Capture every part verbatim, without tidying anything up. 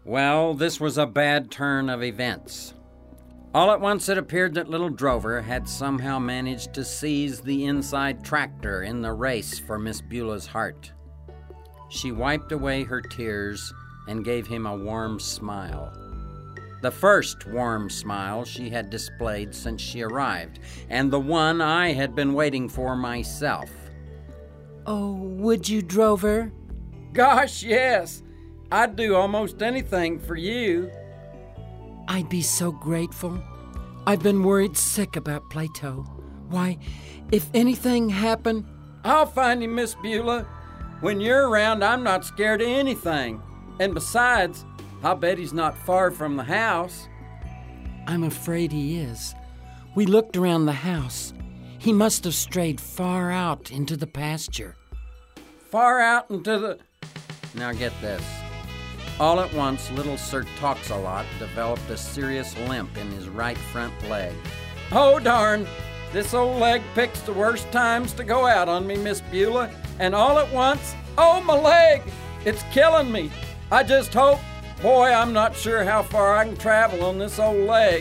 Well, this was a bad turn of events. All at once it appeared that little Drover had somehow managed to seize the inside tractor in the race for Miss Beulah's heart. She wiped away her tears and gave him a warm smile. The first warm smile she had displayed since she arrived, and the one I had been waiting for myself. Oh, would you, Drover? Gosh, yes. I'd do almost anything for you. I'd be so grateful. I've been worried sick about Plato. Why, if anything happened... I'll find him, Miss Beulah. When you're around, I'm not scared of anything. And besides, I'll bet he's not far from the house. I'm afraid he is. We looked around the house. He must have strayed far out into the pasture. Far out into the... Now get this. All at once, little Sir Talks-A-Lot developed a serious limp in his right front leg. Oh, darn! This old leg picks the worst times to go out on me, Miss Beulah. And all at once, oh, my leg! It's killing me. I just hope... Boy, I'm not sure how far I can travel on this old leg.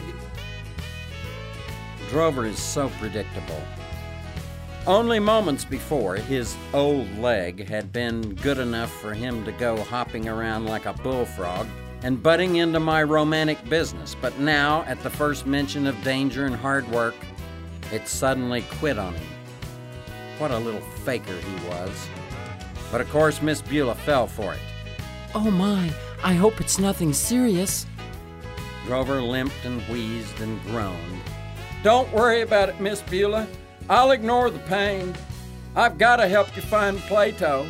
Drover is so predictable. Only moments before, his old leg had been good enough for him to go hopping around like a bullfrog and butting into my romantic business. But now, at the first mention of danger and hard work, it suddenly quit on him. What a little faker he was. But of course, Miss Beulah fell for it. Oh my, I hope it's nothing serious. Drover limped and wheezed and groaned. Don't worry about it, Miss Beulah. I'll ignore the pain. I've got to help you find Plato.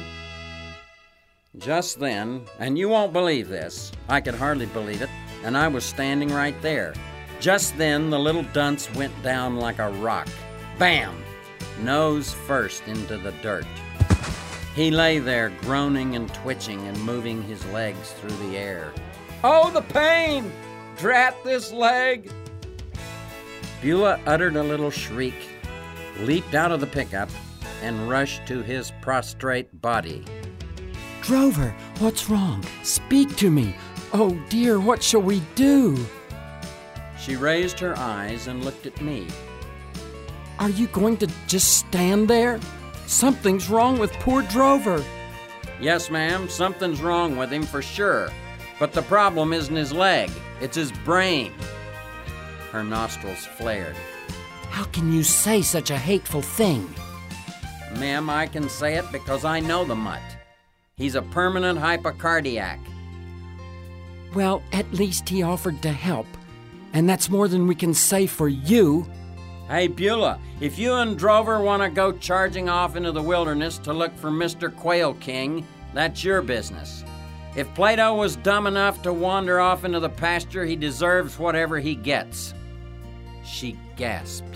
Just then, and you won't believe this, I could hardly believe it, and I was standing right there. Just then, the little dunce went down like a rock. Bam! Nose first into the dirt. He lay there groaning and twitching and moving his legs through the air. Oh, the pain! Drat this leg! Beulah uttered a little shriek, leaped out of the pickup, and rushed to his prostrate body. Drover, what's wrong? Speak to me. Oh dear, what shall we do? She raised her eyes and looked at me. Are you going to just stand there? Something's wrong with poor Drover. Yes, ma'am, something's wrong with him for sure. But the problem isn't his leg, it's his brain. Her nostrils flared. How can you say such a hateful thing? Ma'am, I can say it because I know the mutt. He's a permanent hypochondriac. Well, at least he offered to help. And that's more than we can say for you. Hey, Beulah, if you and Drover want to go charging off into the wilderness to look for Mister Quail King, that's your business. If Plato was dumb enough to wander off into the pasture, he deserves whatever he gets. She gasped.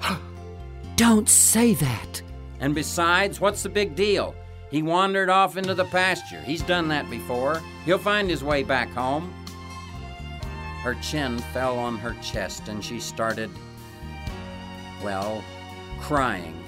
Don't say that. And besides, what's the big deal? He wandered off into the pasture. He's done that before. He'll find his way back home. Her chin fell on her chest and she started, well, crying.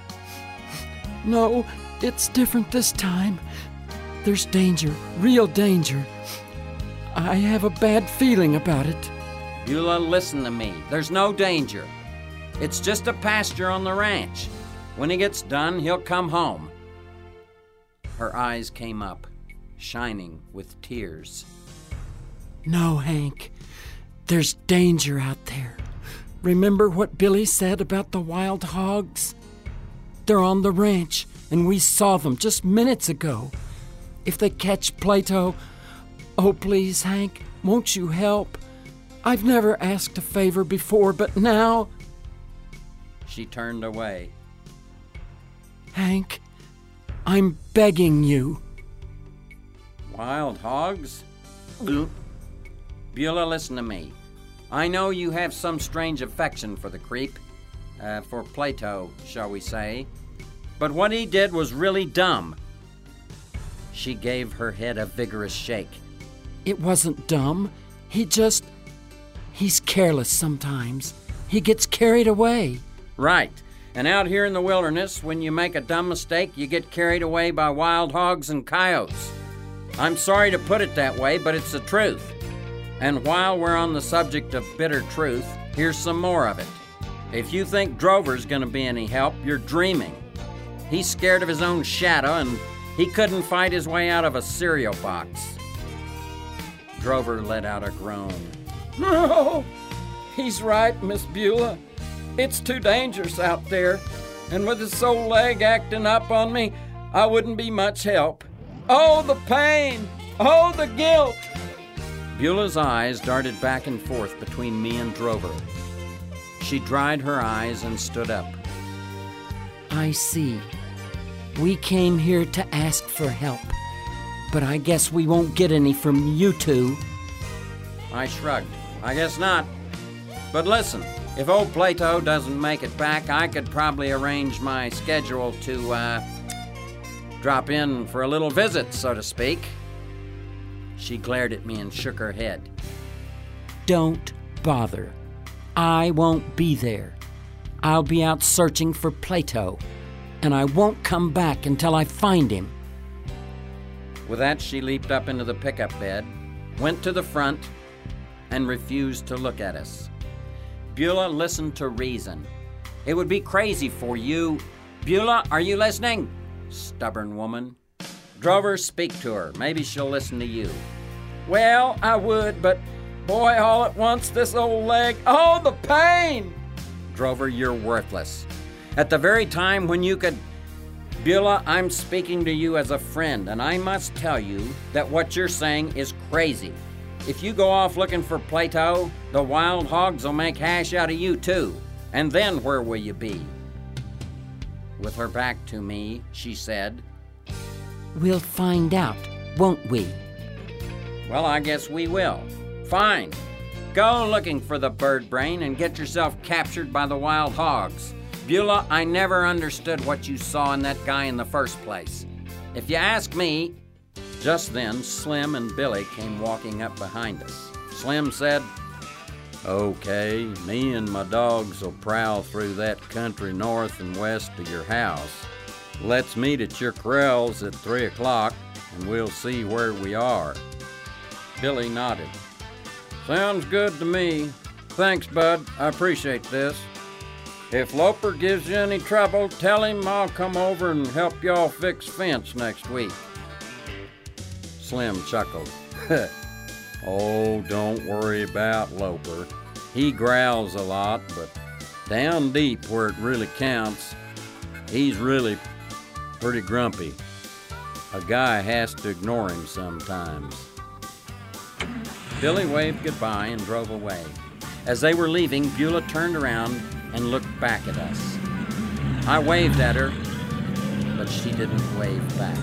No, it's different this time. There's danger, real danger. I have a bad feeling about it. Beulah, listen to me. There's no danger. It's just a pasture on the ranch. When he gets done, he'll come home. Her eyes came up, shining with tears. No, Hank. There's danger out there. Remember what Billy said about the wild hogs? They're on the ranch, and we saw them just minutes ago. If they catch Plato, oh, please, Hank, won't you help? I've never asked a favor before, but now... She turned away. Hank, I'm begging you. Wild hogs? Beulah, listen to me. I know you have some strange affection for the creep, uh, for Plato, shall we say, but what he did was really dumb. She gave her head a vigorous shake. It wasn't dumb. He just... He's careless sometimes. He gets carried away. Right. And out here in the wilderness, when you make a dumb mistake, you get carried away by wild hogs and coyotes. I'm sorry to put it that way, but it's the truth. And while we're on the subject of bitter truth, here's some more of it. If you think Drover's gonna be any help, you're dreaming. He's scared of his own shadow, and he couldn't fight his way out of a cereal box. Drover let out a groan. No, he's right, Miss Beulah. It's too dangerous out there, and with his sole leg acting up on me, I wouldn't be much help. Oh, the pain! Oh, the guilt! Beulah's eyes darted back and forth between me and Drover. She dried her eyes and stood up. I see. We came here to ask for help, but I guess we won't get any from you two. I shrugged. I guess not. But listen, if old Plato doesn't make it back, I could probably arrange my schedule to, uh, drop in for a little visit, so to speak. She glared at me and shook her head. Don't bother. I won't be there. I'll be out searching for Plato, and I won't come back until I find him. With that, she leaped up into the pickup bed, went to the front, and refused to look at us. Beulah listened to reason. It would be crazy for you. Beulah, are you listening? Stubborn woman. Drover, speak to her. Maybe she'll listen to you. Well, I would, but boy, all at once, this old leg. Oh, the pain! Drover, you're worthless. At the very time when you could... Beulah, I'm speaking to you as a friend, and I must tell you that what you're saying is crazy. If you go off looking for Plato, the wild hogs will make hash out of you too. And then where will you be? With her back to me, she said, We'll find out, won't we? Well, I guess we will. Fine. Go looking for the bird brain and get yourself captured by the wild hogs. Beulah, I never understood what you saw in that guy in the first place. If you ask me... Just then, Slim and Billy came walking up behind us. Slim said, Okay, me and my dogs will prowl through that country north and west of your house. Let's meet at your corrals at three o'clock, and we'll see where we are. Billy nodded. Sounds good to me. Thanks, Bud. I appreciate this. If Loper gives you any trouble, tell him I'll come over and help y'all fix fence next week. Slim chuckled. Oh, don't worry about Loper. He growls a lot, but down deep where it really counts, he's really pretty grumpy. A guy has to ignore him sometimes. Billy waved goodbye and drove away. As they were leaving, Beulah turned around and looked back at us. I waved at her, but she didn't wave back.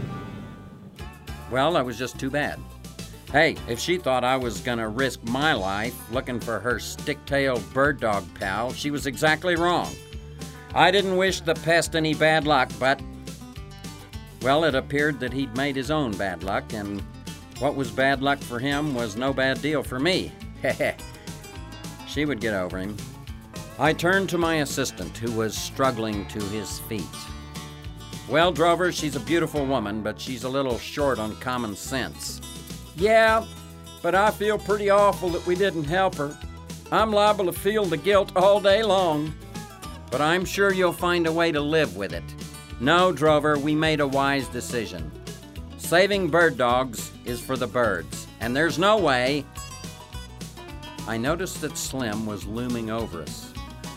Well, that was just too bad. Hey, if she thought I was gonna risk my life looking for her stick-tailed bird dog pal, she was exactly wrong. I didn't wish the pest any bad luck, but... Well, it appeared that he'd made his own bad luck, and what was bad luck for him was no bad deal for me. Heh. She would get over him. I turned to my assistant, who was struggling to his feet. Well, Drover, she's a beautiful woman, but she's a little short on common sense. Yeah, but I feel pretty awful that we didn't help her. I'm liable to feel the guilt all day long. But I'm sure you'll find a way to live with it. No, Drover, we made a wise decision. Saving bird dogs is for the birds, and there's no way... I noticed that Slim was looming over us.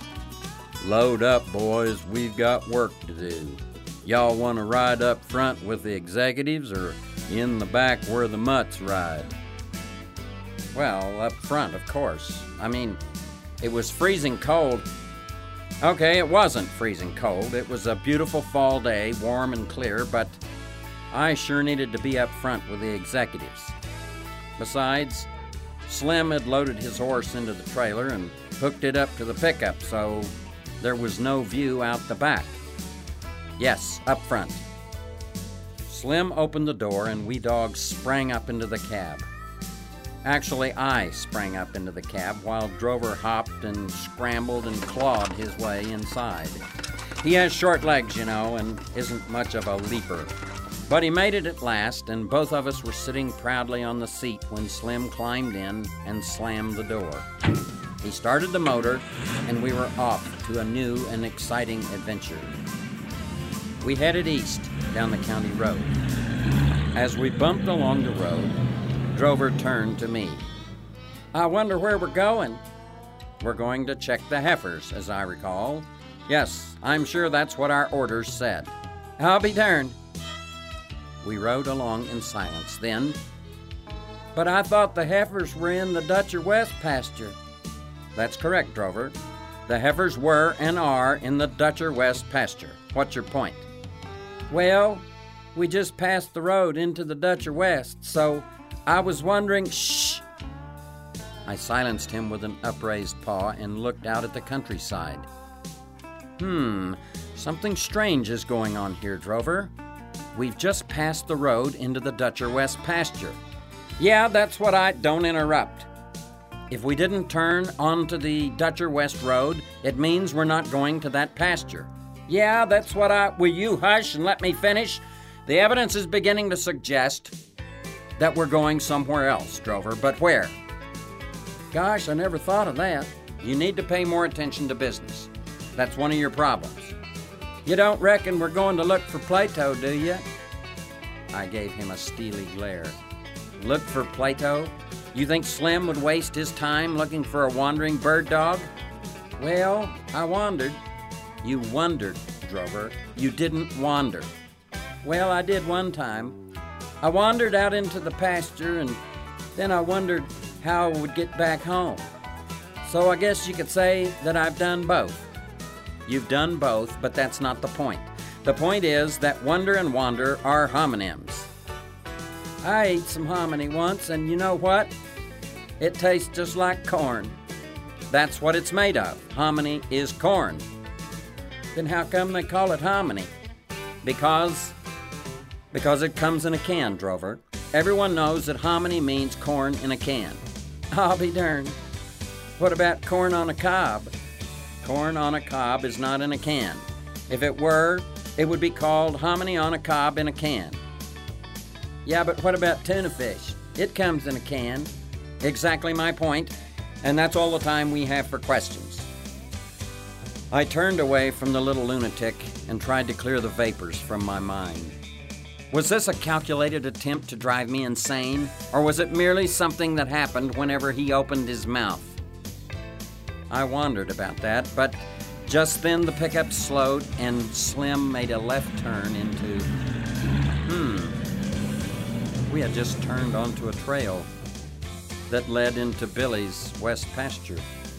Load up, boys. We've got work to do. Y'all want to ride up front with the executives or in the back where the mutts ride? Well, up front, of course. I mean, it was freezing cold. Okay, it wasn't freezing cold. It was a beautiful fall day, warm and clear, but I sure needed to be up front with the executives. Besides, Slim had loaded his horse into the trailer and hooked it up to the pickup, so there was no view out the back. Yes, up front. Slim opened the door and we dogs sprang up into the cab. Actually, I sprang up into the cab while Drover hopped and scrambled and clawed his way inside. He has short legs, you know, and isn't much of a leaper. But he made it at last, and both of us were sitting proudly on the seat when Slim climbed in and slammed the door. He started the motor, and we were off to a new and exciting adventure. We headed east down the county road. As we bumped along the road, Drover turned to me. "I wonder where we're going." "We're going to check the heifers, as I recall." "Yes, I'm sure that's what our orders said." "I'll be darned." We rode along in silence. Then, "But I thought the heifers were in the Dutcher West pasture." "That's correct, Drover. The heifers were and are in the Dutcher West pasture. What's your point?" "Well, we just passed the road into the Dutcher West, so I was wondering—" "Shh!" I silenced him with an upraised paw and looked out at the countryside. Hmm, something strange is going on here, Drover. We've just passed the road into the Dutcher West pasture. Yeah, that's what I... Don't interrupt. If we didn't turn onto the Dutcher West road, it means we're not going to that pasture. Yeah, that's what I... Will you hush and let me finish? The evidence is beginning to suggest that we're going somewhere else, Drover, but where? Gosh, I never thought of that. You need to pay more attention to business. That's one of your problems. You don't reckon we're going to look for Plato, do you? I gave him a steely glare. Look for Plato? You think Slim would waste his time looking for a wandering bird dog? Well, I wandered. You wondered, Drover. You didn't wander. Well, I did one time. I wandered out into the pasture, and then I wondered how I would get back home. So I guess you could say that I've done both. You've done both, but that's not the point. The point is that wonder and wander are homonyms. I ate some hominy once, and you know what? It tastes just like corn. That's what it's made of. Hominy is corn. Then how come they call it hominy? Because... Because it comes in a can, Drover. Everyone knows that hominy means corn in a can. I'll be darned. What about corn on a cob? Corn on a cob is not in a can. If it were, it would be called hominy on a cob in a can. Yeah, but what about tuna fish? It comes in a can. Exactly my point, and that's all the time we have for questions. I turned away from the little lunatic and tried to clear the vapors from my mind. Was this a calculated attempt to drive me insane, or was it merely something that happened whenever he opened his mouth? I wondered about that, but just then the pickup slowed and Slim made a left turn into... Hmm. We had just turned onto a trail that led into Billy's west pasture.